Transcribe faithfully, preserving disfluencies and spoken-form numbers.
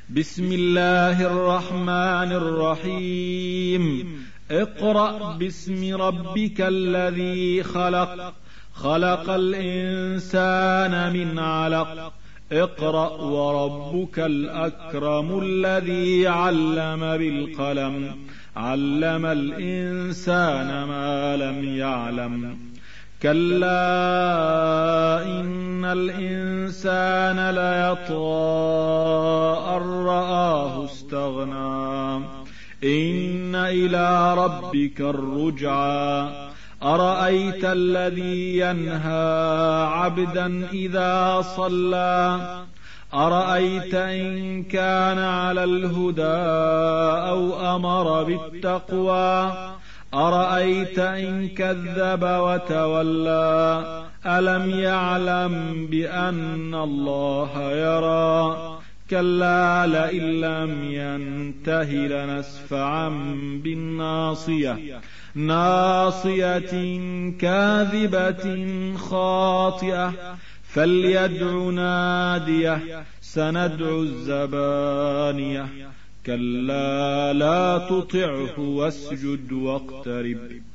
بسم الله الرحمن الرحيم اقرأ باسم ربك الذي خلق خلق الإنسان من علق اقرأ وربك الأكرم الذي علم بالقلم علم الإنسان ما لم يعلم كلا إن الإنسان ليطغى أن رآه استغنى إن إلى ربك الرجعى أرأيت الذي ينهى عبدا إذا صلى أرأيت إن كان على الهدى أو أمر بالتقوى أرأيت إن كذب وتولى ألم يعلم بأن الله يرى كلا لئن لم ينته لنسفعا بالناصية ناصية كاذبة خاطئة فليدع ناديه سندع الزبانية كلا لا تطعه واسجد واقترب